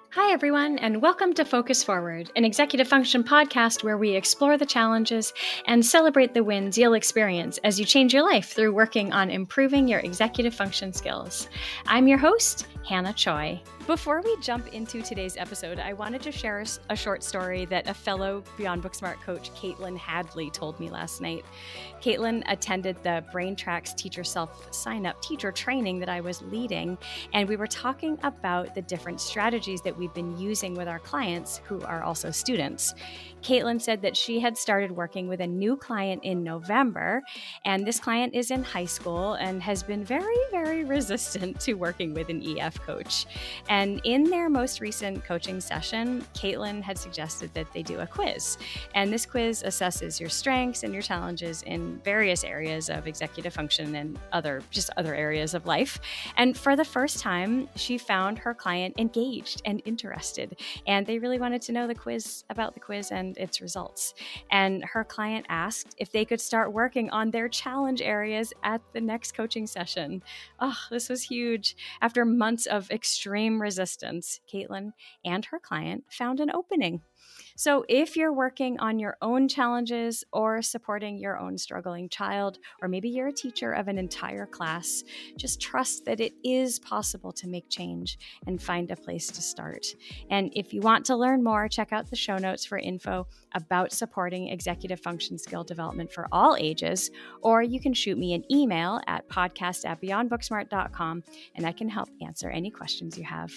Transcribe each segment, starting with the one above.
Hi, everyone, and welcome to Focus Forward, an executive function podcast where we explore the challenges and celebrate the wins you'll experience as you change your life through working on improving your executive function skills. I'm your host, Hannah Choi. Before we jump into today's episode, I wanted to share a short story that a fellow Beyond Booksmart coach, Caitlin Hadley, told me last night. Caitlin attended the BrainTracks Teacher Self Sign-Up teacher training that I was leading, and we were talking about the different strategies that we've been using with our clients who are also students. Caitlin said that she had started working with a new client in November, and this client is in high school and has been very, very resistant to working with an EF coach. And in their most recent coaching session, Caitlin had suggested that they do a quiz. And this quiz assesses your strengths and your challenges in various areas of executive function and other areas of life. And for the first time, she found her client engaged and interested. And they really wanted to know about the quiz and its results. And her client asked if they could start working on their challenge areas at the next coaching session. Oh, this was huge. After months of extreme resistance, Caitlin and her client found an opening. So if you're working on your own challenges or supporting your own struggling child, or maybe you're a teacher of an entire class, just trust that it is possible to make change and find a place to start. And if you want to learn more, check out the show notes for info about supporting executive function skill development for all ages, or you can shoot me an email at podcast@beyondbooksmart.com and I can help answer any questions you have.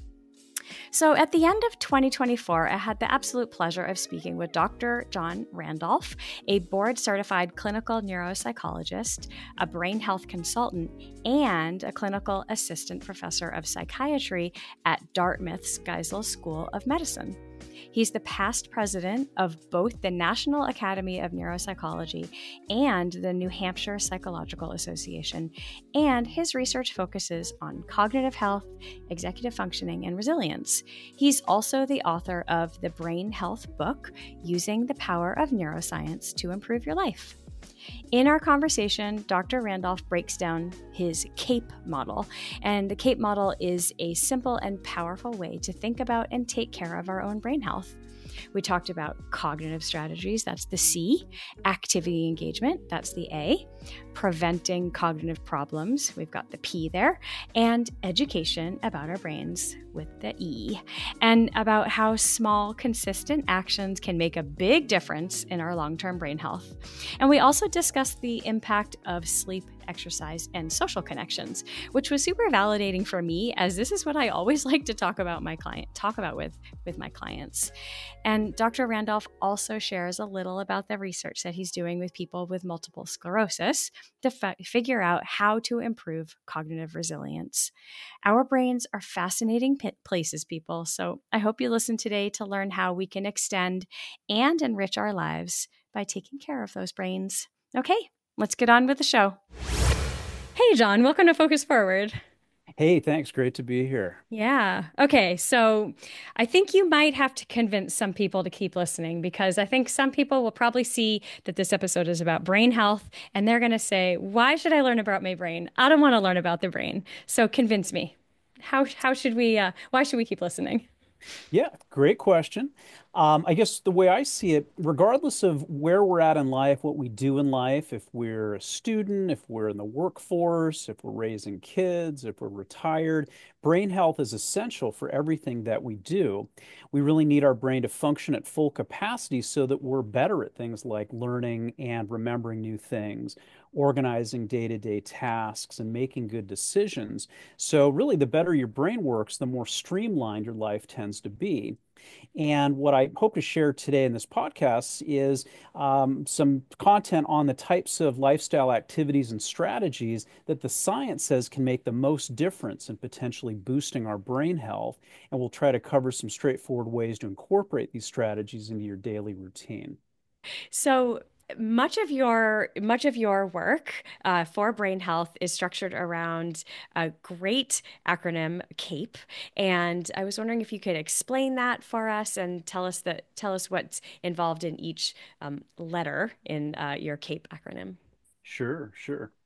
So at the end of 2024, I had the absolute pleasure of speaking with Dr. John Randolph, a board-certified clinical neuropsychologist, a brain health consultant, and a clinical assistant professor of psychiatry at Dartmouth's Geisel School of Medicine. He's the past president of both the National Academy of Neuropsychology and the New Hampshire Psychological Association, and his research focuses on cognitive health, executive functioning, and resilience. He's also the author of the Brain Health book, Using the Power of Neuroscience to Improve Your Life. In our conversation, Dr. Randolph breaks down his CAPE model, and the CAPE model is a simple and powerful way to think about and take care of our own brain health. We talked about cognitive strategies, that's the C, activity engagement, that's the A, preventing cognitive problems, we've got the P there, and education about our brains with the E, and about how small, consistent actions can make a big difference in our long-term brain health. And we also discussed the impact of sleep, exercise, and social connections, which was super validating for me, as this is what I always like to talk about with my clients. And Dr. Randolph also shares a little about the research that he's doing with people with multiple sclerosis to figure out how to improve cognitive resilience. Our brains are fascinating places, people, so I hope you listen today to learn how we can extend and enrich our lives by taking care of those brains. Okay, let's get on with the show. Hey, John, welcome to Focus Forward. Hey, thanks. Great to be here. Yeah. Okay. So I think you might have to convince some people to keep listening, because I think some people will probably see that this episode is about brain health and they're going to say, why should I learn about my brain? I don't want to learn about the brain. So convince me. Why should we keep listening? Yeah, great question. I guess the way I see it, regardless of where we're at in life, what we do in life, if we're a student, if we're in the workforce, if we're raising kids, if we're retired, brain health is essential for everything that we do. We really need our brain to function at full capacity so that we're better at things like learning and remembering new things, organizing day-to-day tasks, and making good decisions. So really, the better your brain works, the more streamlined your life tends to be. And what I hope to share today in this podcast is some content on the types of lifestyle activities and strategies that the science says can make the most difference in potentially boosting our brain health. And we'll try to cover some straightforward ways to incorporate these strategies into your daily routine. So much of your work for brain health is structured around a great acronym, CAPE. And I was wondering if you could explain that for us and tell us what's involved in each letter in your CAPE acronym. Sure, sure.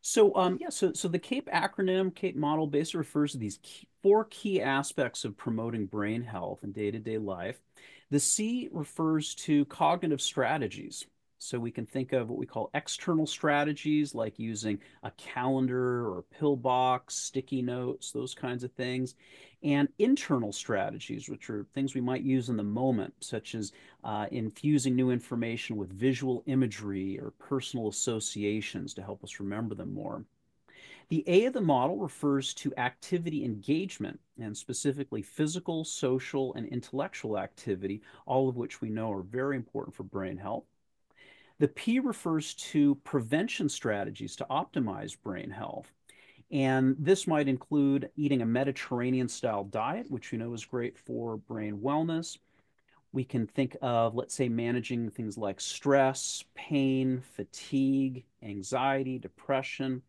So the CAPE acronym, CAPE model, basically refers to these four key aspects of promoting brain health in day-to-day life. The C refers to cognitive strategies. So we can think of what we call external strategies, like using a calendar or a pill box, sticky notes, those kinds of things, and internal strategies, which are things we might use in the moment, such as infusing new information with visual imagery or personal associations to help us remember them more. The A of the model refers to activity engagement, and specifically physical, social, and intellectual activity, all of which we know are very important for brain health. The P refers to prevention strategies to optimize brain health. And this might include eating a Mediterranean style diet, which we know is great for brain wellness. We can think of, let's say, managing things like stress, pain, fatigue, anxiety, depression.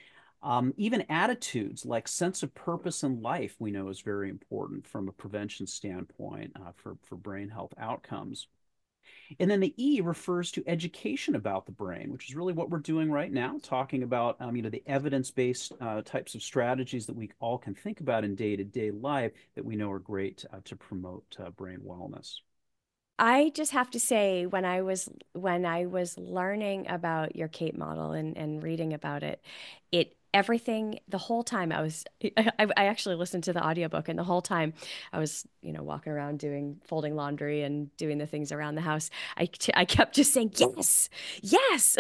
Even attitudes like sense of purpose in life, we know is very important from a prevention standpoint for brain health outcomes. And then the E refers to education about the brain, which is really what we're doing right now, talking about the evidence-based types of strategies that we all can think about in day-to-day life that we know are great to promote brain wellness. I just have to say, when I was learning about your Cape model and reading about it, it everything the whole time I actually listened to the audiobook, and the whole time I was, walking around doing folding laundry and doing the things around the house. I kept just saying yes, yes.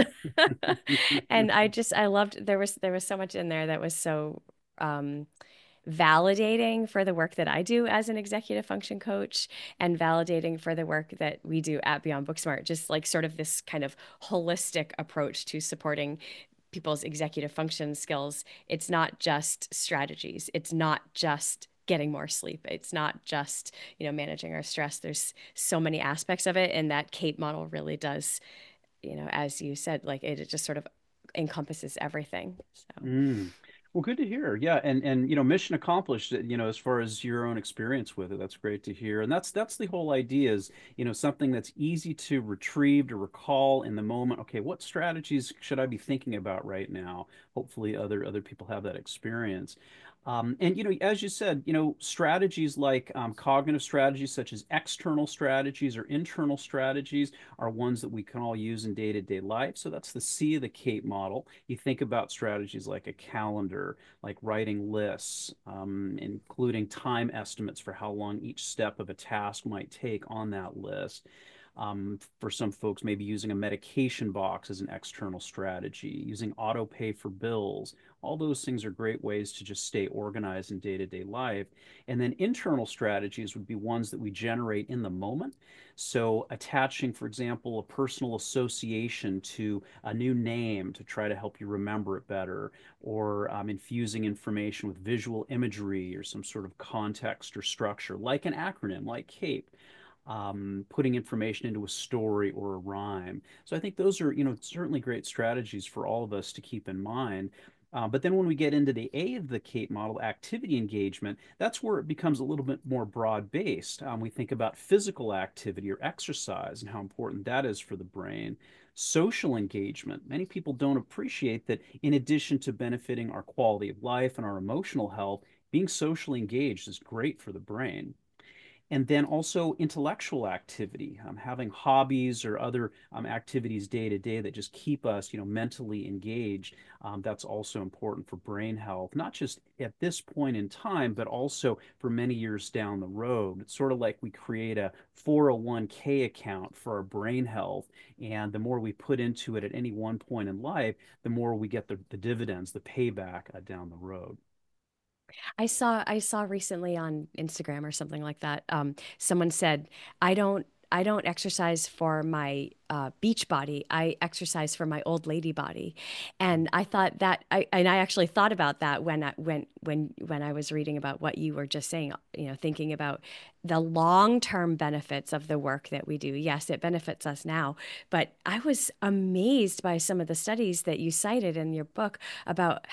And I loved, there was so much in there that was so um validating for the work that I do as an executive function coach, and validating for the work that we do at Beyond Booksmart. Just like sort of this kind of holistic approach to supporting people's executive function skills. It's not just strategies. It's not just getting more sleep. It's not just, managing our stress. There's so many aspects of it. And that CAPE model really does, as you said, like it just sort of encompasses everything. So. Mm. Well, good to hear. Yeah, and mission accomplished. As far as your own experience with it, that's great to hear. And that's the whole idea is something that's easy to retrieve, to recall in the moment. Okay, what strategies should I be thinking about right now? Hopefully, other people have that experience. And as you said, strategies like cognitive strategies, such as external strategies or internal strategies, are ones that we can all use in day-to-day life. So that's the C of the CAPE model. You think about strategies like a calendar, like writing lists, including time estimates for how long each step of a task might take on that list. For some folks, maybe using a medication box as an external strategy, using auto pay for bills. All those things are great ways to just stay organized in day-to-day life. And then internal strategies would be ones that we generate in the moment. So attaching, for example, a personal association to a new name to try to help you remember it better, or infusing information with visual imagery or some sort of context or structure, like an acronym, like CAPE. Putting information into a story or a rhyme. So I think those are, certainly great strategies for all of us to keep in mind. But then when we get into the A of the CAPE model, activity engagement, that's where it becomes a little bit more broad-based. We think about physical activity or exercise and how important that is for the brain. Social engagement. Many people don't appreciate that in addition to benefiting our quality of life and our emotional health, being socially engaged is great for the brain. And then also intellectual activity, having hobbies or other activities day to day that just keep us, mentally engaged. That's also important for brain health, not just at this point in time, but also for many years down the road. It's sort of like we create a 401k account for our brain health. And the more we put into it at any one point in life, the more we get the dividends, the payback down the road. I saw recently on Instagram or something like that. Someone said, I don't exercise for my beach body. I exercise for my old lady body." And I thought that I actually thought about that when I was reading about what you were just saying. Thinking about the long-term benefits of the work that we do. Yes, it benefits us now, but I was amazed by some of the studies that you cited in your book about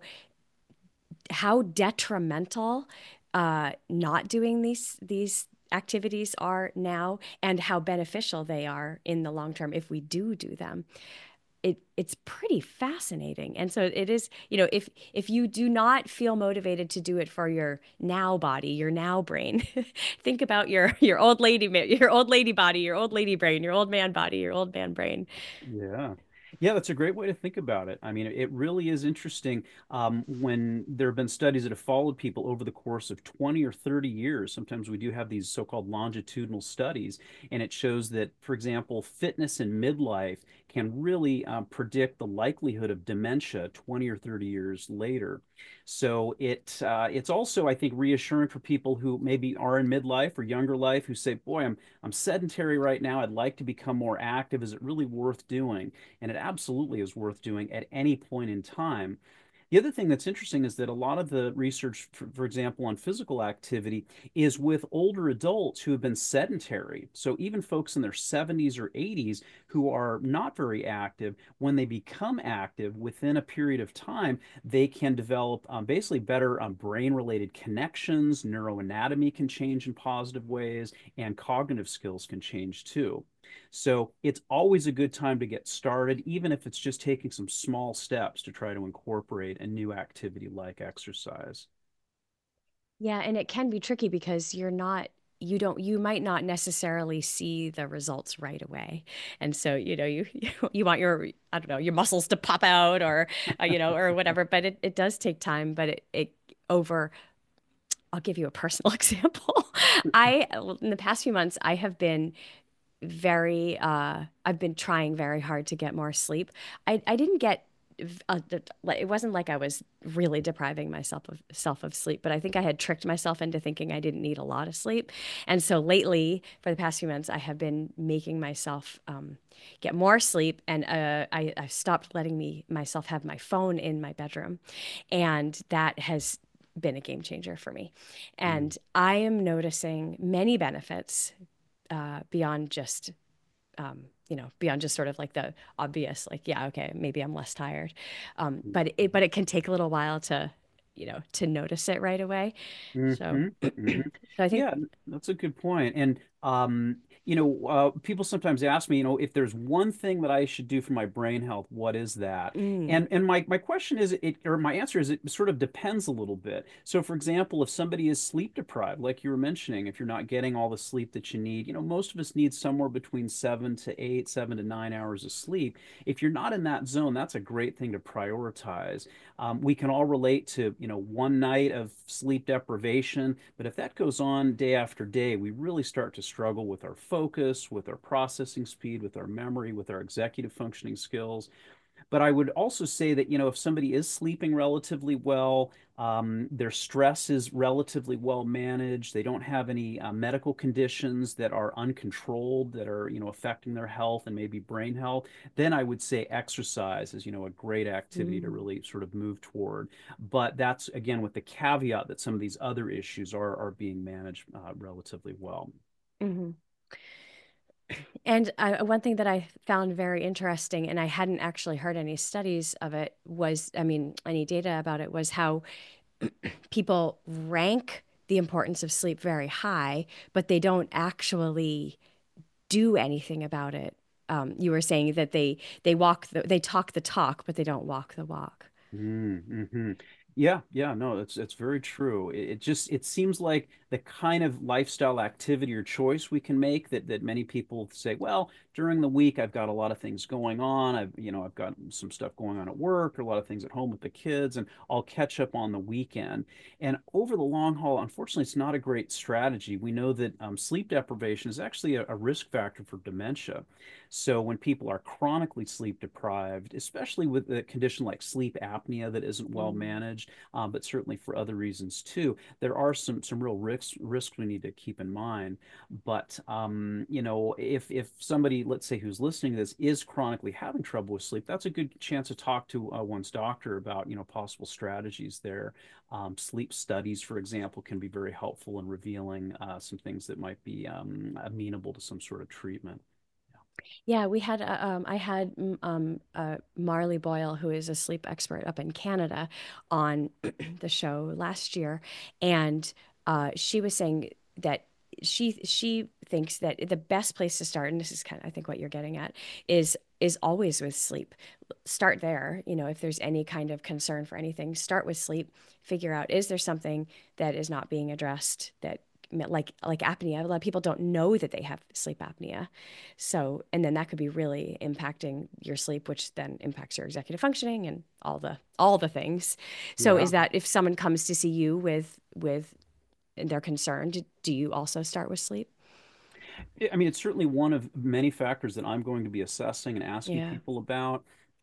how detrimental not doing these activities are now, and how beneficial they are in the long term if we do them. it's pretty fascinating. And so it is, if you do not feel motivated to do it for your now body, your now brain, think about your old lady body, your old lady brain, your old man body, your old man brain. Yeah. Yeah, that's a great way to think about it. I mean, it really is interesting when there have been studies that have followed people over the course of 20 or 30 years. Sometimes we do have these so-called longitudinal studies, and it shows that, for example, fitness in midlife can really predict the likelihood of dementia 20 or 30 years later. So it's also, I think, reassuring for people who maybe are in midlife or younger life who say, "Boy, I'm sedentary right now. I'd like to become more active. Is it really worth doing?" And it absolutely is worth doing at any point in time. The other thing that's interesting is that a lot of the research, for example, on physical activity is with older adults who have been sedentary. So even folks in their 70s or 80s who are not very active, when they become active within a period of time, they can develop basically better brain-related connections, neuroanatomy can change in positive ways, and cognitive skills can change too. So it's always a good time to get started, even if it's just taking some small steps to try to incorporate a new activity like exercise. Yeah, and it can be tricky because you might not necessarily see the results right away. And so, you want your, I don't know, your muscles to pop out or, or whatever, but it does take time, but over, I'll give you a personal example. In the past few months, I've been trying very hard to get more sleep. I didn't get it wasn't like I was really depriving myself of sleep, but I think I had tricked myself into thinking I didn't need a lot of sleep. And so lately, for the past few months, I have been making myself get more sleep, and I've stopped letting myself have my phone in my bedroom, and that has been a game changer for me. Mm. And I am noticing many benefits beyond just beyond just sort of like the obvious, like, yeah, okay, maybe I'm less tired. But it can take a little while to notice it right away. So, Hmm. Hmm. so I think, Yeah, that's a good point. And people sometimes ask me, if there's one thing that I should do for my brain health, what is that? mm, And my question is, or my answer is, it sort of depends a little bit. So, for example, if somebody is sleep deprived, like you were mentioning, if you're not getting all the sleep that you need, most of us need somewhere between 7 to 8, 7 to 9 hours of sleep. If you're not in that zone, that's a great thing to prioritize. We can all relate to, one night of sleep deprivation, but if that goes on day after day, we really start to struggle with our focus, with our processing speed, with our memory, with our executive functioning skills. But I would also say that, if somebody is sleeping relatively well, their stress is relatively well managed, they don't have any medical conditions that are uncontrolled, that are, affecting their health and maybe brain health, then I would say exercise is, a great activity to mm, really sort of move toward. But that's, again, with the caveat that some of these other issues are being managed relatively well. mhm. And one thing that I found very interesting, and I hadn't actually heard any studies of it, I mean, any data about it, was how people rank the importance of sleep very high, but they don't actually do anything about it. You were saying that they talk the talk, but they don't walk the walk. Mm-hmm. Yeah, yeah, no, it's very true. It seems like the kind of lifestyle activity or choice we can make that many people say, well, during the week I've got a lot of things going on. I've got some stuff going on at work, or a lot of things at home with the kids, and I'll catch up on the weekend. And over the long haul, unfortunately, it's not a great strategy. We know that sleep deprivation is actually a risk factor for dementia. So when people are chronically sleep deprived, especially with a condition like sleep apnea that isn't well Mm, managed, but certainly for other reasons too, there are some real risks we need to keep in mind. But if somebody, let's say, who's listening to this is chronically having trouble with sleep, that's a good chance to talk to one's doctor about possible strategies there. Sleep studies, for example, can be very helpful in revealing some things that might be amenable to some sort of treatment. Yeah, I had Marley Boyle, who is a sleep expert up in Canada, on the show last year, and she was saying that she thinks that the best place to start, and this is kind of I think what you're getting at, is always with sleep. Start there. If there's any kind of concern for anything, start with sleep. Figure out, is there something that is not being addressed, that like apnea. A lot of people don't know that they have sleep apnea. So, and then that could be really impacting your sleep, which then impacts your executive functioning and all the things. So Yeah. is that if someone comes to see you with they're concerned, do you also start with sleep? I mean, it's certainly one of many factors that I'm going to be assessing and asking Yeah. people about.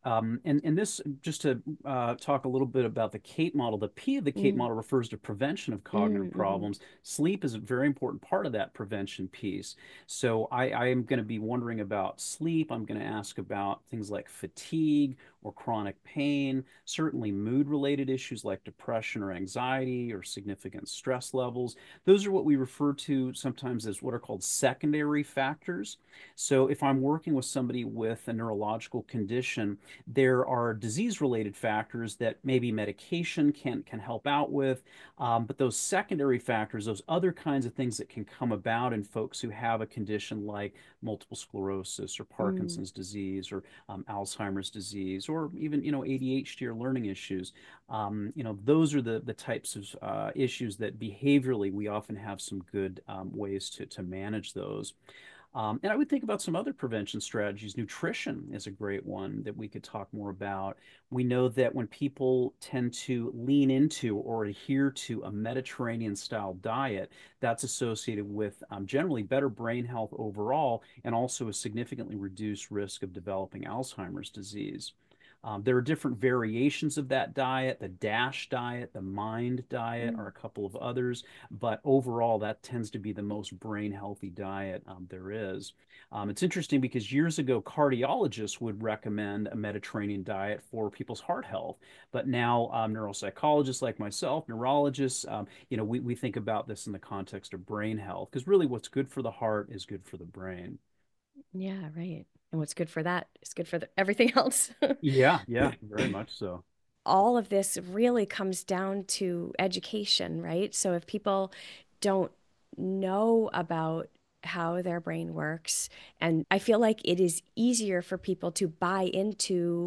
And this, just to talk a little bit about the CAPE model, the P of the CAPE Mm, model refers to prevention of cognitive mm-hmm. problems. Sleep is a very important part of that prevention piece. So I am going to be wondering about sleep. I'm going to ask about things like fatigue or chronic pain, certainly mood-related issues like depression or anxiety or significant stress levels. Those are what we refer to sometimes as what are called secondary factors. So if I'm working with somebody with a neurological condition, there are disease-related factors that maybe medication can help out with, but those secondary factors, those other kinds of things that can come about in folks who have a condition like multiple sclerosis or Mm. Parkinson's disease or Alzheimer's disease or even ADHD or learning issues. Those are the types of issues that behaviorally we often have some good ways to manage those. And I would think about some other prevention strategies. Nutrition is a great one that we could talk more about. We know that when people tend to lean into or adhere to a Mediterranean style diet, that's associated with generally better brain health overall and also a significantly reduced risk of developing Alzheimer's disease. There are different variations of that diet. The DASH diet, the MIND diet are Mm. a couple of others, but overall, that tends to be the most brain healthy diet there is. It's interesting because years ago, cardiologists would recommend a Mediterranean diet for people's heart health, but now neuropsychologists like myself, neurologists, we think about this in the context of brain health because really what's good for the heart is good for the brain. Yeah, right. And what's good for that is good for everything else. Yeah, yeah, very much so. All of this really comes down to education, right? So if people don't know about how their brain works, and I feel like it is easier for people to buy into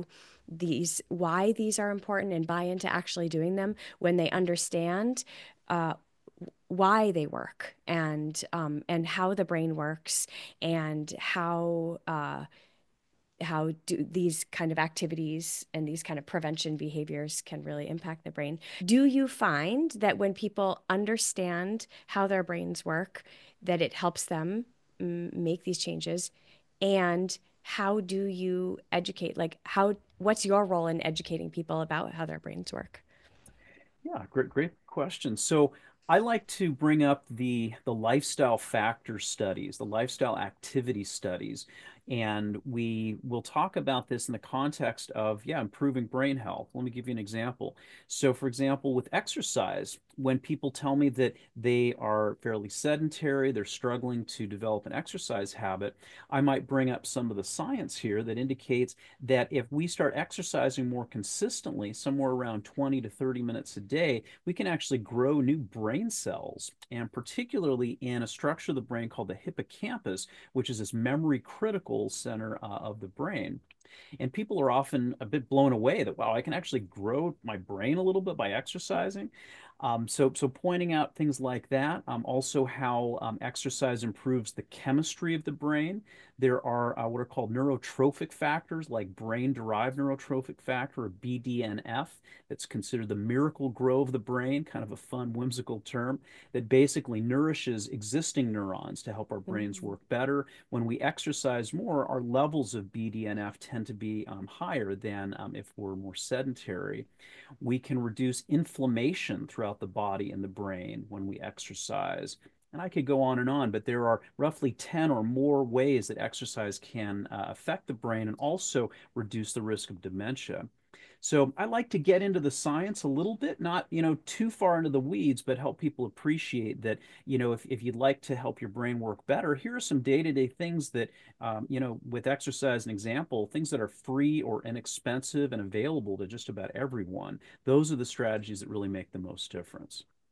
why these are important and buy into actually doing them when they understand uh, why they work, and how the brain works, and how do these kind of activities and these kind of prevention behaviors can really impact the brain. Do you find that when people understand how their brains work, that it helps them make these changes? And how do you educate? Like, what's your role in educating people about how their brains work? Yeah, great question. So I like to bring up the lifestyle factor studies, the lifestyle activity studies, and we will talk about this in the context of, yeah, improving brain health. Let me give you an example. So, for example, with exercise, when people tell me that they are fairly sedentary, they're struggling to develop an exercise habit, I might bring up some of the science here that indicates that if we start exercising more consistently, somewhere around 20 to 30 minutes a day, we can actually grow new brain cells, and particularly in a structure of the brain called the hippocampus, which is this memory critical center of the brain. And people are often a bit blown away that, wow, I can actually grow my brain a little bit by exercising. So pointing out things like that, also how exercise improves the chemistry of the brain. There are what are called neurotrophic factors, like brain-derived neurotrophic factor, or BDNF. That's considered the miracle grow of the brain, kind of a fun, whimsical term that basically nourishes existing neurons to help our brains Mm. work better. When we exercise more, our levels of BDNF tend to be higher than if we're more sedentary. We can reduce inflammation throughout the body and the brain when we exercise. And I could go on, but there are roughly 10 or more ways that exercise can affect the brain and also reduce the risk of dementia. So I like to get into the science a little bit, not, too far into the weeds, but help people appreciate that, if you'd like to help your brain work better, here are some day-to-day things that, with exercise, an example, things that are free or inexpensive and available to just about everyone. Those are the strategies that really make the most difference.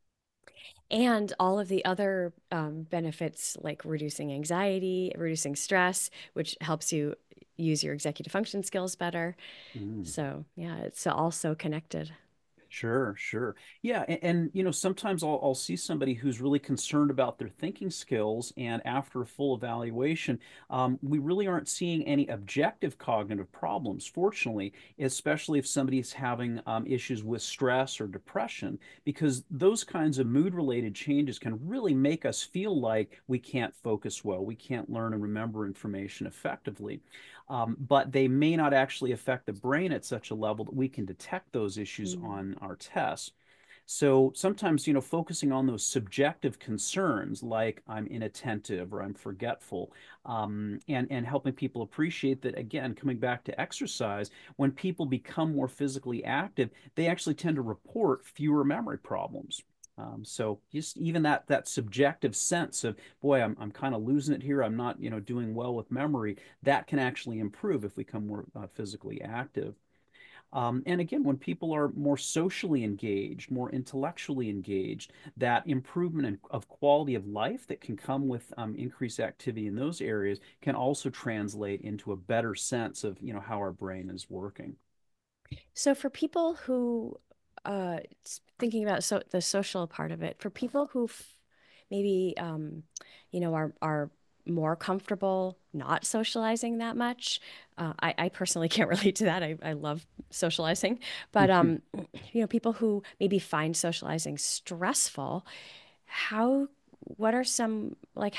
And all of the other benefits like reducing anxiety, reducing stress, which helps you use your executive function skills better. Mm. So, yeah, it's also connected. Sure, sure. Yeah, sometimes I'll see somebody who's really concerned about their thinking skills, and after a full evaluation, we really aren't seeing any objective cognitive problems, fortunately, especially if somebody's having issues with stress or depression, because those kinds of mood-related changes can really make us feel like we can't focus well, we can't learn and remember information effectively. But they may not actually affect the brain at such a level that we can detect those issues Mm. on our tests. So sometimes, focusing on those subjective concerns like I'm inattentive or I'm forgetful, and helping people appreciate that, again, coming back to exercise, when people become more physically active, they actually tend to report fewer memory problems. So just even that subjective sense of, boy, I'm kind of losing it here. I'm not, doing well with memory. That can actually improve if we become more physically active. And again, when people are more socially engaged, more intellectually engaged, that improvement of quality of life that can come with increased activity in those areas can also translate into a better sense of, how our brain is working. So, for people who, thinking about the social part of it, for people who maybe, are more comfortable not socializing that much, I personally can't relate to that. I love socializing, but people who maybe find socializing stressful, how, what are some like,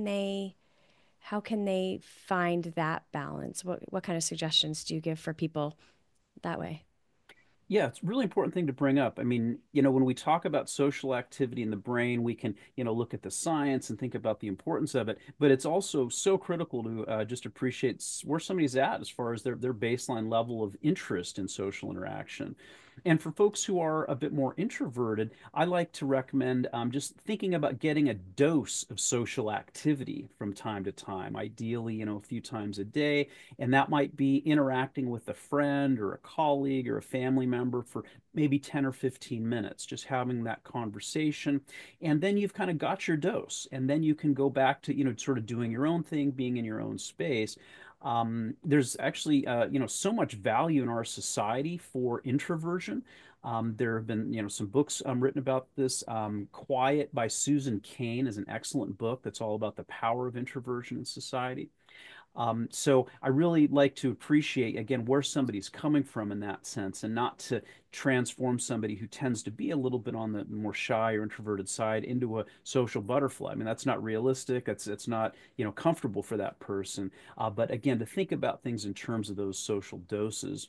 how can they find that balance? What kind of suggestions do you give for people that way? Yeah, it's a really important thing to bring up. I mean, when we talk about social activity in the brain, we can, look at the science and think about the importance of it, but it's also so critical to just appreciate where somebody's at as far as their baseline level of interest in social interaction. And for folks who are a bit more introverted, I like to recommend just thinking about getting a dose of social activity from time to time, ideally, a few times a day. And that might be interacting with a friend or a colleague or a family member for maybe 10 or 15 minutes, just having that conversation. And then you've kind of got your dose. And then you can go back to, sort of doing your own thing, being in your own space. There's actually, so much value in our society for introversion. There have been, some books written about this. Quiet by Susan Cain is an excellent book that's all about the power of introversion in society. So I really like to appreciate, again, where somebody's coming from in that sense, and not to transform somebody who tends to be a little bit on the more shy or introverted side into a social butterfly. I mean, that's not realistic. It's not, comfortable for that person. But again, to think about things in terms of those social doses.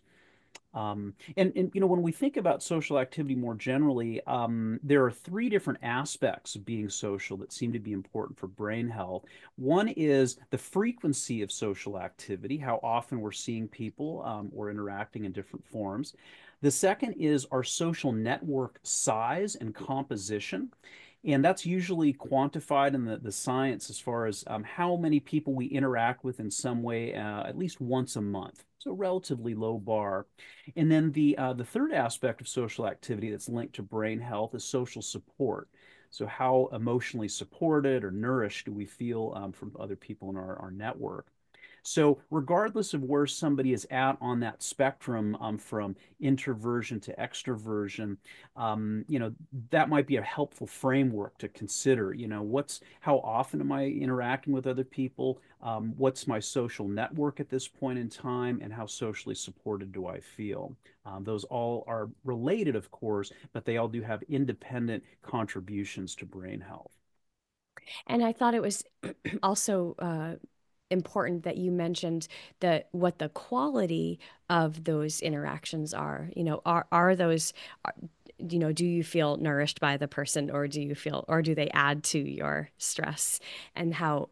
And when we think about social activity more generally, there are three different aspects of being social that seem to be important for brain health. One is the frequency of social activity, how often we're seeing people or interacting in different forms. The second is our social network size and composition. And that's usually quantified in the science as far as how many people we interact with in some way at least once a month. So, relatively low bar. And then the third aspect of social activity that's linked to brain health is social support. So, how emotionally supported or nourished do we feel from other people in our network? So, regardless of where somebody is at on that spectrum from introversion to extroversion, that might be a helpful framework to consider. How often am I interacting with other people? What's my social network at this point in time, and how socially supported do I feel? Those all are related, of course, but they all do have independent contributions to brain health. And I thought it was also important that you mentioned the what the quality of those interactions are. Are those, are, do you feel nourished by the person, or do they add to your stress? And how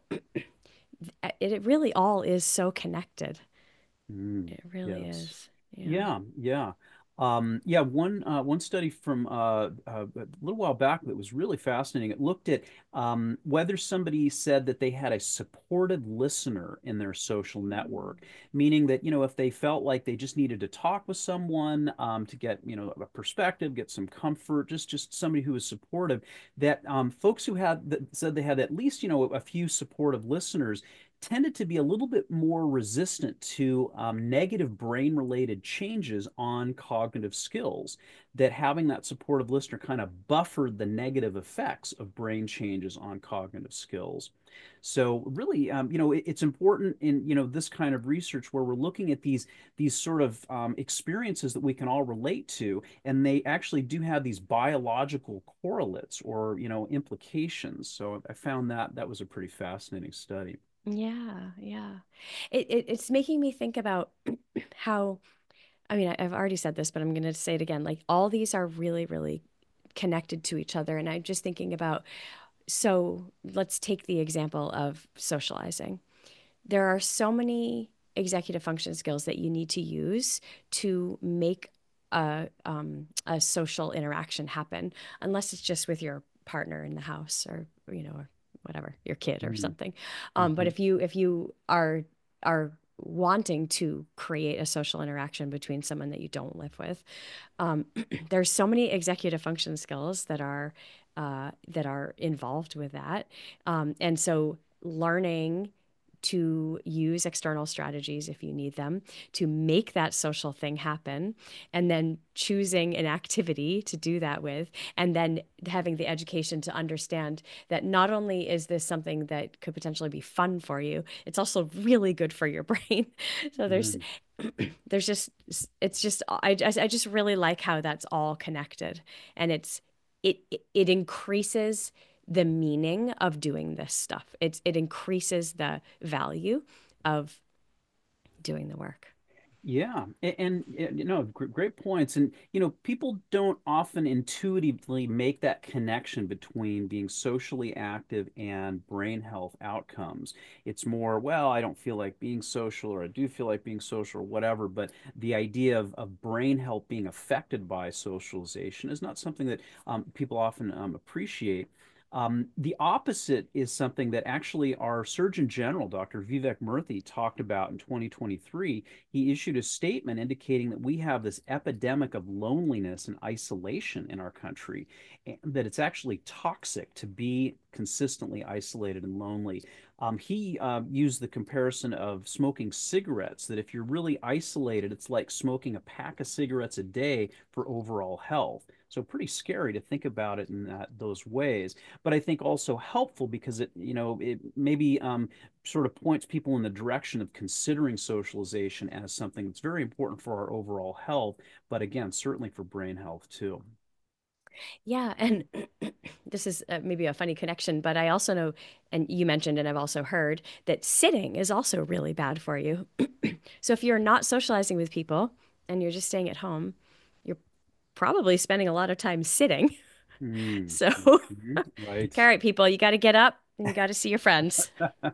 it really all is so connected. Mm, It really yes. is. Yeah. Yeah, yeah. Yeah, one study from a little while back that was really fascinating. It looked at whether somebody said that they had a supported listener in their social network, meaning that, if they felt like they just needed to talk with someone to get, a perspective, get some comfort, just somebody who was supportive, that folks who had that said they had at least, a few supportive listeners tended to be a little bit more resistant to negative brain related changes on cognitive skills. That having that supportive listener kind of buffered the negative effects of brain changes on cognitive skills. So really, it's important in this kind of research where we're looking at these sort of experiences that we can all relate to, and they actually do have these biological correlates or implications. So I found that was a pretty fascinating study. Yeah, yeah. It's making me think about how, I mean, I've already said this, but I'm going to say it again. Like all these are really, really connected to each other. And I'm just thinking about, so let's take the example of socializing. There are so many executive function skills that you need to use to make a social interaction happen, unless it's just with your partner in the house or, or whatever, your kid or Mhm. something. But Mhm. if you are wanting to create a social interaction between someone that you don't live with, um, there's so many executive function skills that are involved with that, and so learning to use external strategies if you need them to make that social thing happen, and then choosing an activity to do that with, and then having the education to understand that not only is this something that could potentially be fun for you, it's also really good for your brain. So Mhm. there's just it's just I just really like how that's all connected, and it increases the meaning of doing this stuff. It increases the value of doing the work. Yeah, and, great points. And people don't often intuitively make that connection between being socially active and brain health outcomes. It's more, well, I don't feel like being social, or I do feel like being social, or whatever. But the idea of brain health being affected by socialization is not something that people often appreciate. The opposite is something that actually our Surgeon General, Dr. Vivek Murthy, talked about in 2023. He issued a statement indicating that we have this epidemic of loneliness and isolation in our country, and that it's actually toxic to be consistently isolated and lonely. He used the comparison of smoking cigarettes, that if you're really isolated, it's like smoking a pack of cigarettes a day for overall health. So pretty scary to think about it in those ways, but I think also helpful because it maybe sort of points people in the direction of considering socialization as something that's very important for our overall health, but again, certainly for brain health too. Yeah, and this is maybe a funny connection, but I also know, and you mentioned, and I've also heard that sitting is also really bad for you. So if you're not socializing with people and you're just staying at home, you're probably spending a lot of time sitting. Mm, So, mhm, right. all right, people, you got to get up and you got to see your friends.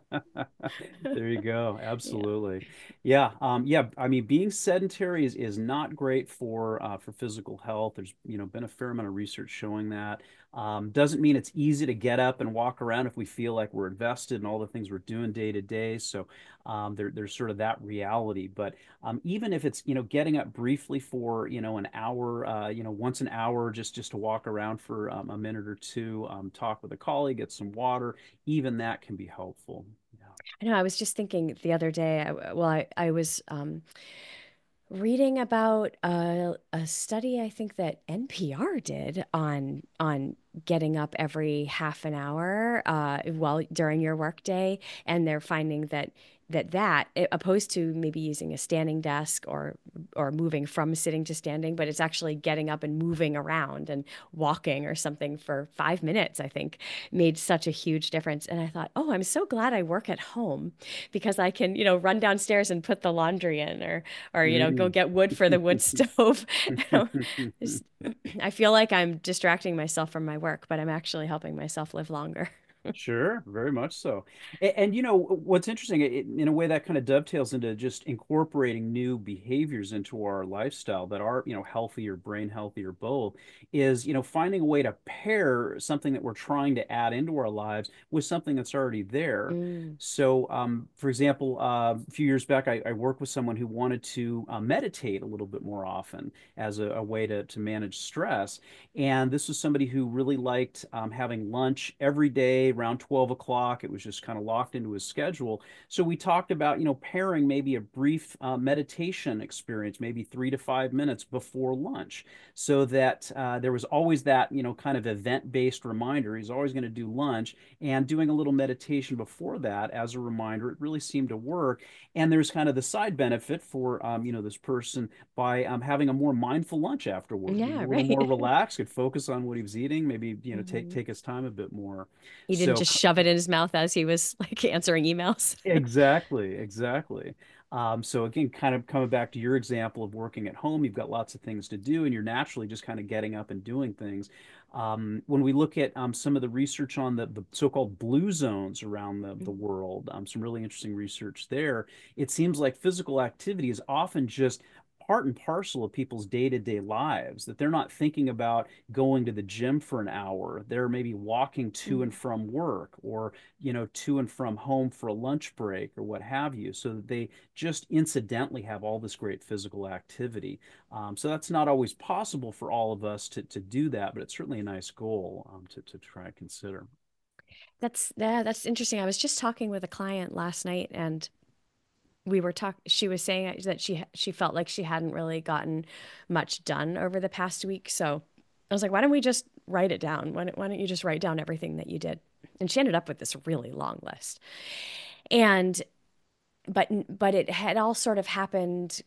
There you go. Yeah. Absolutely. Yeah. Yeah. I mean, being sedentary is not great for physical health. There's, been a fair amount of research showing that. Doesn't mean it's easy to get up and walk around if we feel like we're invested in all the things we're doing day to day. So there's sort of that reality. But even if it's, getting up briefly for, an hour, once an hour, just to walk around for a minute or two, talk with a colleague, get some water, even that can be helpful. Yeah. I know. I was just thinking the other day, I was reading about a study I think that NPR did on getting up every half an hour while during your workday, and they're finding opposed to maybe using a standing desk or moving from sitting to standing, but it's actually getting up and moving around and walking or something for 5 minutes, I think made such a huge difference. And I thought, oh, I'm so glad I work at home because I can, run downstairs and put the laundry in, or go Mm. get wood for the wood stove. Just- I feel like I'm distracting myself from my work, but I'm actually helping myself live longer. Sure, very much so. And, you know what's interesting, in a way that kind of dovetails into just incorporating new behaviors into our lifestyle that are, healthier, brain healthier, both, is, finding a way to pair something that we're trying to add into our lives with something that's already there. Mm. So, for example, a few years back, I worked with someone who wanted to meditate a little bit more often as a way to manage stress. And this was somebody who really liked having lunch every day around 12 o'clock. It was just kind of locked into his schedule. So we talked about, pairing maybe a brief meditation experience, maybe 3 to 5 minutes before lunch, so that there was always that, kind of event-based reminder. He's always going to do lunch, and doing a little meditation before that as a reminder. It really seemed to work. And there's kind of the side benefit for, this person by having a more mindful lunch afterward, being Yeah, a little more right. relaxed, could focus on what he was eating, maybe, take Mhm. take his time a bit more. He didn't So just shove it in his mouth as he was like answering emails. exactly, exactly. So again, kind of coming back to your example of working at home, you've got lots of things to do, and you're naturally just kind of getting up and doing things. When we look at some of the research on the so-called blue zones around the world, some really interesting research there, it seems like physical activity is often just part and parcel of people's day-to-day lives, that they're not thinking about going to the gym for an hour. They're maybe walking to and Mhm. from work, or to and from home for a lunch break or what have you, so that they just incidentally have all this great physical activity. So that's not always possible for all of us to do that, but it's certainly a nice goal to try to consider. That's interesting. I was just talking with a client last night and we were talk she was saying that she felt like she hadn't really gotten much done over the past week. So I was like, why don't we just write it down? Why don't you just write down everything that you did? And she ended up with this really long list. And but it had all sort of happened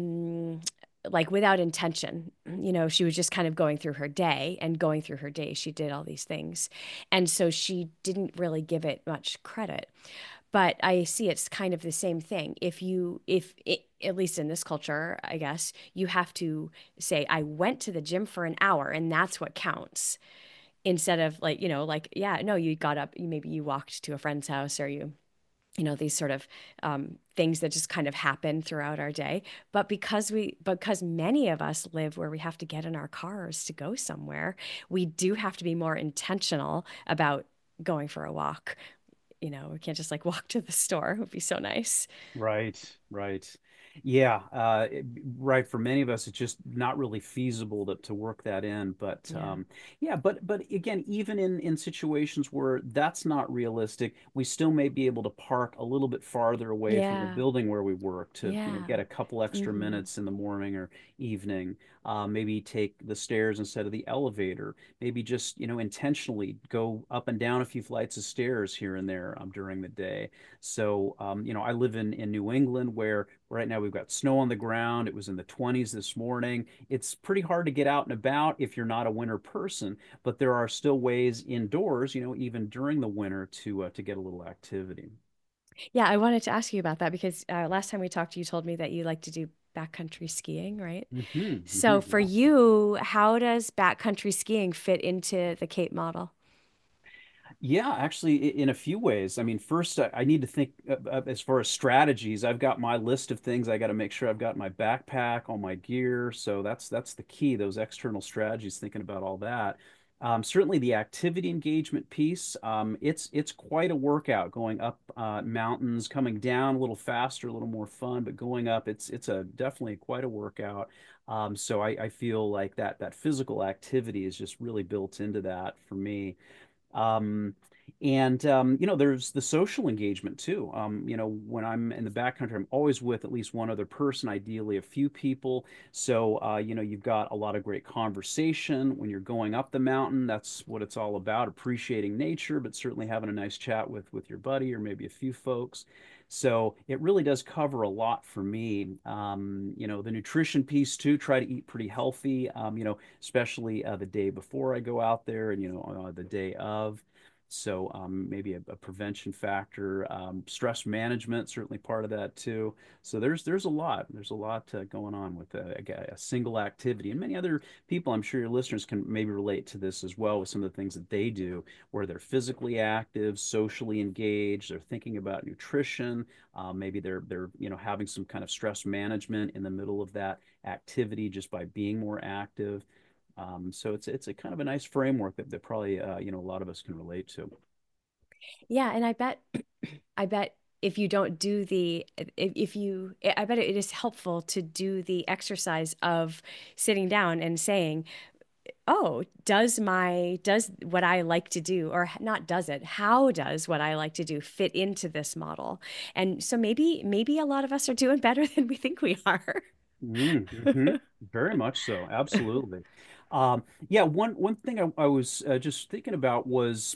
like without intention. She was just kind of going through her day, and going through her day, she did all these things. And so she didn't really give it much credit. But I see it's kind of the same thing. If it, at least in this culture, I guess, you have to say, I went to the gym for an hour and that's what counts. Instead of like, like, yeah, no, you got up, maybe you walked to a friend's house, or these sort of things that just kind of happen throughout our day. But because many of us live where we have to get in our cars to go somewhere, we do have to be more intentional about going for a walk. We can't just like walk to the store. It would be so nice. Right, right. Yeah, right. For many of us, it's just not really feasible to work that in. But Yeah. yeah, but again, even in situations where that's not realistic, we still may be able to park a little bit farther away from the Yeah. building where we work to, Yeah. get a couple extra Hmm. minutes in the morning or evening. Maybe take the stairs instead of the elevator. Maybe just, intentionally go up and down a few flights of stairs here and there during the day. So, I live in New England, where right now we've got snow on the ground. It was in the 20s this morning. It's pretty hard to get out and about if you're not a winter person, but there are still ways indoors, even during the winter to get a little activity. Yeah, I wanted to ask you about that because last time we talked, you told me that you like to do backcountry skiing, right? So for Yeah. you, how does backcountry skiing fit into the Cape model? Yeah, actually, in a few ways. I mean, first, I need to think as far as strategies. I've got my list of things I got to make sure I've got my backpack, all my gear. So that's the key, those external strategies, thinking about all that. Certainly, the activity engagement piece. It's quite a workout going up mountains, coming down a little faster, a little more fun, but going up, it's a definitely quite a workout. So I feel like that physical activity is just really built into that for me. Um, and there's the social engagement too. When I'm in the backcountry, I'm always with at least one other person, ideally a few people. So you've got a lot of great conversation when you're going up the mountain. That's what it's all about, appreciating nature, but certainly having a nice chat with your buddy or maybe a few folks. So it really does cover a lot for me. The nutrition piece too, try to eat pretty healthy, especially the day before I go out there, and, the day of. So maybe a prevention factor, stress management, certainly part of that too. So there's a lot going on with a single activity, and many other people. I'm sure your listeners can maybe relate to this as well with some of the things that they do, where they're physically active, socially engaged, they're thinking about nutrition. Maybe they're having some kind of stress management in the middle of that activity just by being more active. So it's a kind of a nice framework that probably a lot of us can relate to. Yeah, and I bet if you don't do the if you I bet it is helpful to do the exercise of sitting down and saying, "Oh, does what I like to do, or not does it, how does what I like to do fit into this model?" And so maybe a lot of us are doing better than we think we are. Mm-hmm. Very much so. Absolutely. Yeah, one thing I was just thinking about was,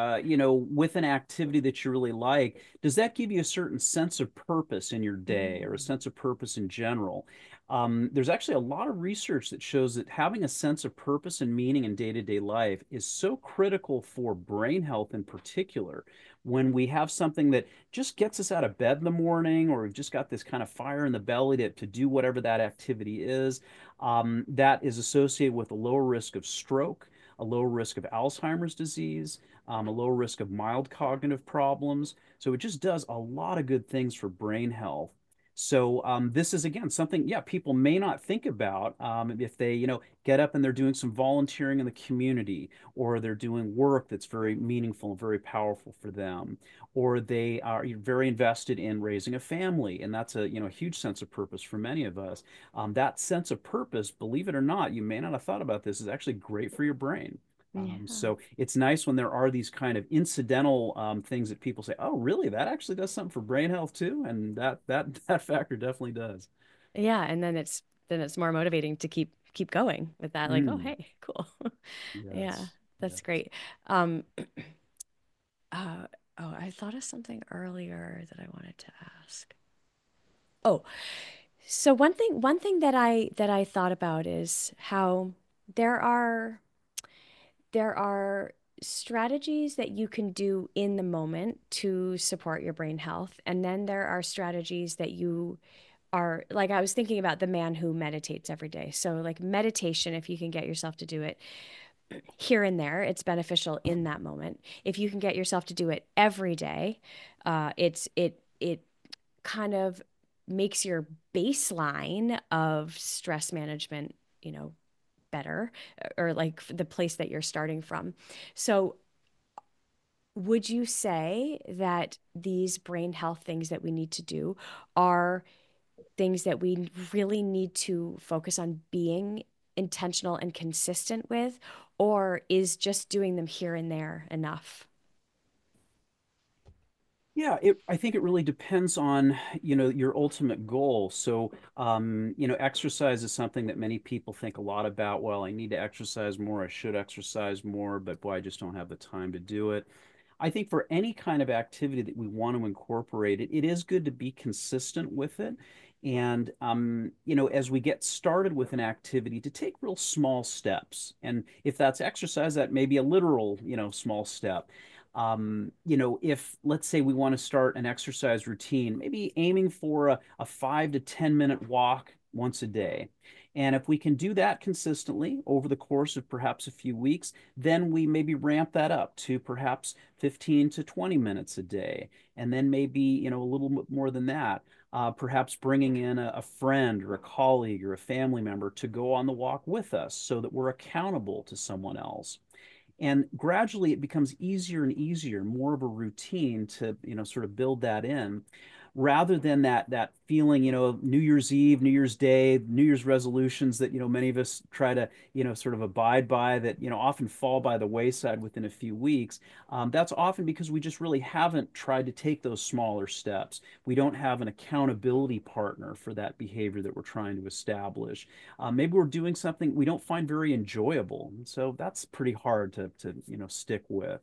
with an activity that you really like, does that give you a certain sense of purpose in your day or a Mm. sense of purpose in general? There's actually a lot of research that shows that having a sense of purpose and meaning in day-to-day life is so critical for brain health in particular. When we have something that just gets us out of bed in the morning, or we've just got this kind of fire in the belly to do whatever that activity is, that is associated with a lower risk of stroke, a lower risk of Alzheimer's disease, a lower risk of mild cognitive problems. So it just does a lot of good things for brain health. So this is again something, yeah, people may not think about if they, get up and they're doing some volunteering in the community, or they're doing work that's very meaningful and very powerful for them, or they are very invested in raising a family, and that's a huge sense of purpose for many of us. That sense of purpose, believe it or not, you may not have thought about this, is actually great for your brain. Yeah. So it's nice when there are these kind of incidental things that people say, "Oh, really? That actually does something for brain health too," and that that factor definitely does. Yeah, and then it's more motivating to keep going with that. Like, oh, Mm, hey, cool. Yeah, yes, that's yes. great. Um, uh, oh, I thought of something earlier that I wanted to ask. Oh, so one thing that I thought about is how there are there are strategies that you can do in the moment to support your brain health, and then there are strategies that you are like I was thinking about the man who meditates every day. So like meditation, if you can get yourself to do it here and there, it's beneficial in that moment. If you can get yourself to do it every day, it kind of makes your baseline of stress management, you know, better, or like the place that you're starting from. So would you say that these brain health things that we need to do are things that we really need to focus on being intentional and consistent with, or is just doing them here and there enough? Yeah, I think it really depends on, your ultimate goal. So, exercise is something that many people think a lot about. Well, I need to exercise more. I should exercise more, but boy, I just don't have the time to do it. I think for any kind of activity that we want to incorporate, it is good to be consistent with it. And, as we get started with an activity, to take real small steps. And if that's exercise, that may be a literal, small step. If let's say we want to start an exercise routine, maybe aiming for a 5 to 10 minute walk once a day. And if we can do that consistently over the course of perhaps a few weeks, then we maybe ramp that up to perhaps 15 to 20 minutes a day. And then maybe, a little bit more than that. Perhaps bringing in a friend or a colleague or a family member to go on the walk with us so that we're accountable to someone else. And gradually it becomes easier and easier, more of a routine to, sort of build that in, rather than that feeling, New Year's Eve, New Year's Day, New Year's resolutions that, many of us try to, sort of abide by, that, often fall by the wayside within a few weeks. That's often because we just really haven't tried to take those smaller steps. We don't have an accountability partner for that behavior that we're trying to establish. Maybe we're doing something we don't find very enjoyable. So that's pretty hard to stick with.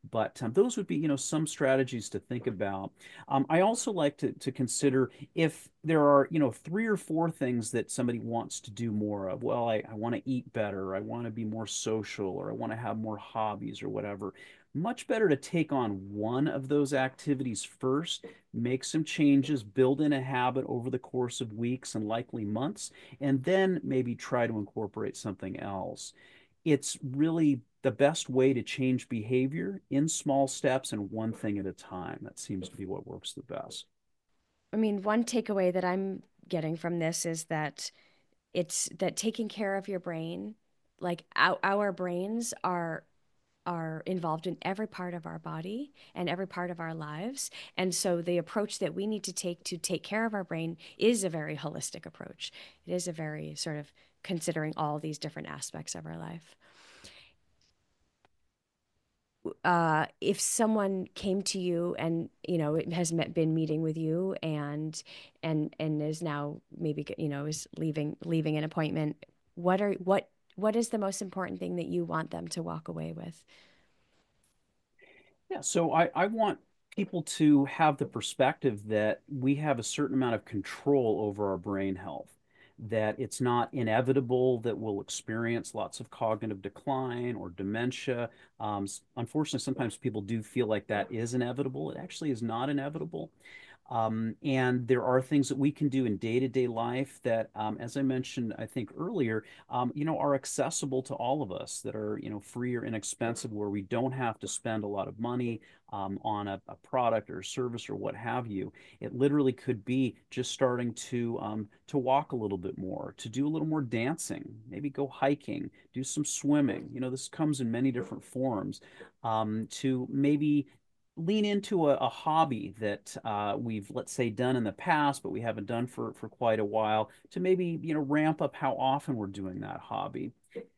But those would be, some strategies to think about. I also like to consider if there are, three or four things that somebody wants to do more of. Well, I want to eat better, I want to be more social, or I want to have more hobbies or whatever. Much better to take on one of those activities first, make some changes, build in a habit over the course of weeks and likely months, and then maybe try to incorporate something else. It's really the best way to change behavior in small steps and one thing at a time. That seems to be what works the best. I mean, one takeaway that I'm getting from this is that it's that taking care of your brain, like our brains are involved in every part of our body and every part of our lives. And so the approach that we need to take care of our brain is a very holistic approach. It is a very sort of considering all these different aspects of our life. If someone came to you and it has been meeting with you and is now maybe is leaving an appointment, what is the most important thing that you want them to walk away with? Yeah, so I want people to have the perspective that we have a certain amount of control over our brain health, that it's not inevitable that we'll experience lots of cognitive decline or dementia. Unfortunately, sometimes people do feel like that is inevitable. It actually is not inevitable. And there are things that we can do in day-to-day life that, as I mentioned, I think earlier, are accessible to all of us, that are, free or inexpensive, where we don't have to spend a lot of money on a product or service or what have you. It literally could be just starting to walk a little bit more, to do a little more dancing, maybe go hiking, do some swimming. This comes in many different forms. To maybe lean into a hobby that we've, let's say, done in the past, but we haven't done for quite a while, to maybe, ramp up how often we're doing that hobby.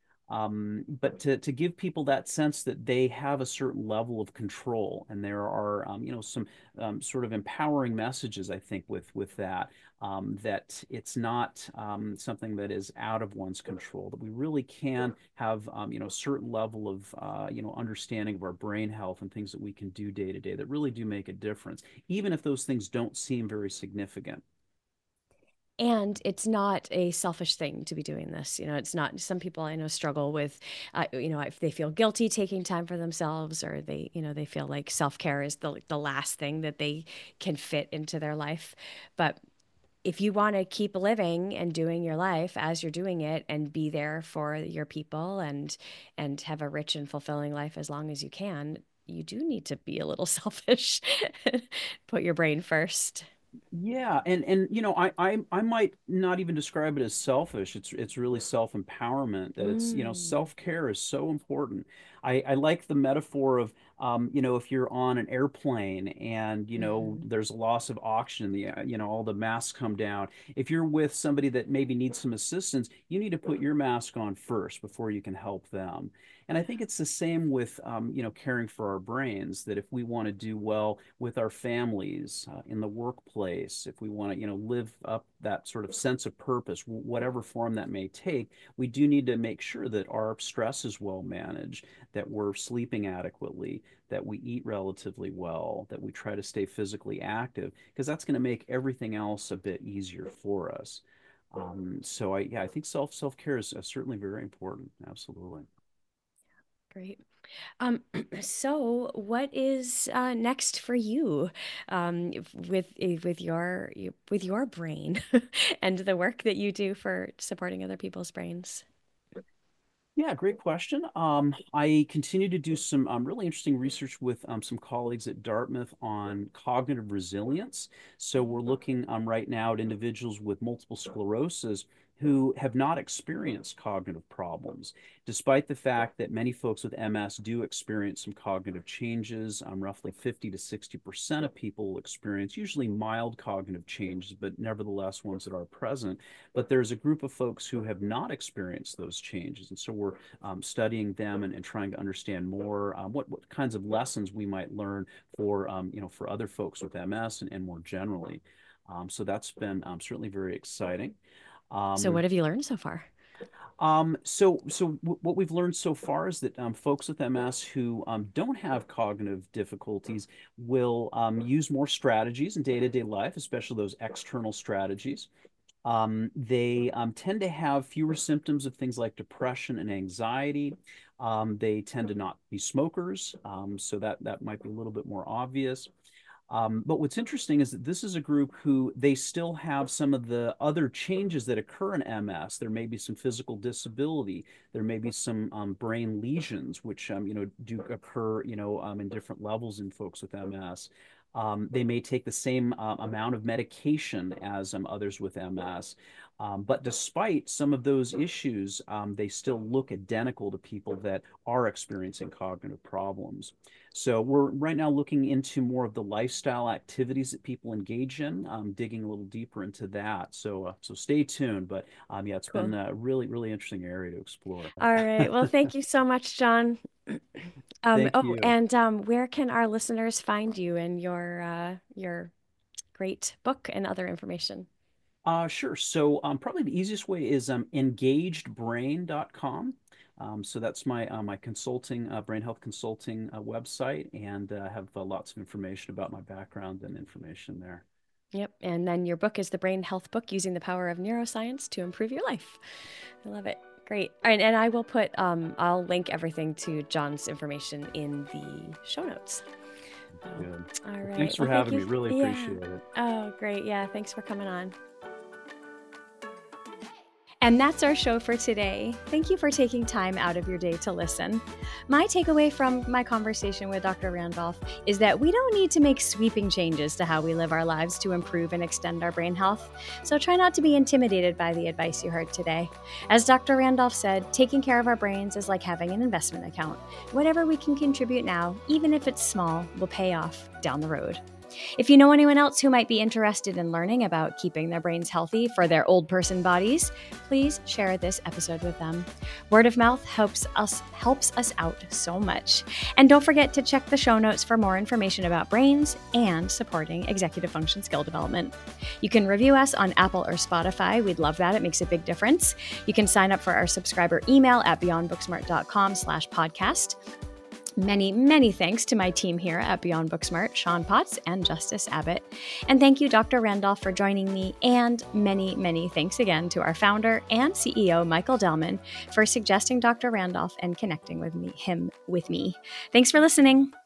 But to give people that sense that they have a certain level of control, and there are some sort of empowering messages, I think, with that, that it's not something that is out of one's control, that we really can have a certain level of understanding of our brain health and things that we can do day to day that really do make a difference, even if those things don't seem very significant. And it's not a selfish thing to be doing this. It's not, some people I know struggle with, if they feel guilty taking time for themselves, or they feel like self-care is the last thing that they can fit into their life. But if you want to keep living and doing your life as you're doing it and be there for your people and have a rich and fulfilling life as long as you can, you do need to be a little selfish. Put your brain first. Yeah, and I might not even describe it as selfish. It's really self-empowerment, that it's, Mm. self-care is so important. I like the metaphor of if you're on an airplane and Hmm. there's a loss of oxygen, all the masks come down. If you're with somebody that maybe needs some assistance, you need to put your mask on first before you can help them. And I think it's the same with caring for our brains, that if we want to do well with our families, in the workplace, if we want to live up that sort of sense of purpose, whatever form that may take, we do need to make sure that our stress is well managed, that we're sleeping adequately, that we eat relatively well, that we try to stay physically active, because that's going to make everything else a bit easier for us. So I think self care is certainly very important. Absolutely. Great. Um, so what is next for you with your brain and the work that you do for supporting other people's brains? Yeah, great question. I continue to do some really interesting research with some colleagues at Dartmouth on cognitive resilience. So we're looking right now at individuals with multiple sclerosis who have not experienced cognitive problems, despite the fact that many folks with MS do experience some cognitive changes. Roughly 50 to 60% of people experience usually mild cognitive changes, but nevertheless ones that are present. But there's a group of folks who have not experienced those changes. And so we're studying them and trying to understand more what kinds of lessons we might learn for other folks with MS and more generally. So that's been certainly very exciting. So Um, what have you learned so far? What we've learned so far is that folks with MS who don't have cognitive difficulties will use more strategies in day-to-day life, especially those external strategies. They tend to have fewer symptoms of things like depression and anxiety. They tend to not be smokers, so that might be a little bit more obvious. But what's interesting is that this is a group who they still have some of the other changes that occur in MS. There may be some physical disability. There may be some brain lesions, which do occur in different levels in folks with MS. They may take the same amount of medication as others with MS. But despite some of those issues, they still look identical to people that are experiencing cognitive problems. So we're right now looking into more of the lifestyle activities that people engage in, digging a little deeper into that. So stay tuned. But yeah, it's Cool. been a really, really interesting area to explore. All right. Well, thank you so much, John. Thank Oh, you. and where can our listeners find you and your great book and other information? Sure. So probably the easiest way is engagedbrain.com. So that's my consulting, brain health consulting website, and have lots of information about my background and information there. Yep. And then your book is The Brain Health Book, Using the Power of Neuroscience to Improve Your Life. I love it. Great. All right, and I will put, I'll link everything to John's information in the show notes. Good. All right. Thanks for Well, thank having me. you. Really Yeah. appreciate it. Oh, great. Yeah. Thanks for coming on. And that's our show for today. Thank you for taking time out of your day to listen. My takeaway from my conversation with Dr. Randolph is that we don't need to make sweeping changes to how we live our lives to improve and extend our brain health. So try not to be intimidated by the advice you heard today. As Dr. Randolph said, taking care of our brains is like having an investment account. Whatever we can contribute now, even if it's small, will pay off down the road. If you know anyone else who might be interested in learning about keeping their brains healthy for their old person bodies, please share this episode with them. Word of mouth helps us out so much. And don't forget to check the show notes for more information about brains and supporting executive function skill development. You can review us on Apple or Spotify. We'd love that. It makes a big difference. You can sign up for our subscriber email at beyondbooksmart.com/podcast. Many, many thanks to my team here at Beyond Booksmart, Sean Potts and Justice Abbott. And thank you, Dr. Randolph, for joining me. And many, many thanks again to our founder and CEO, Michael Delman, for suggesting Dr. Randolph and connecting with me. Thanks for listening.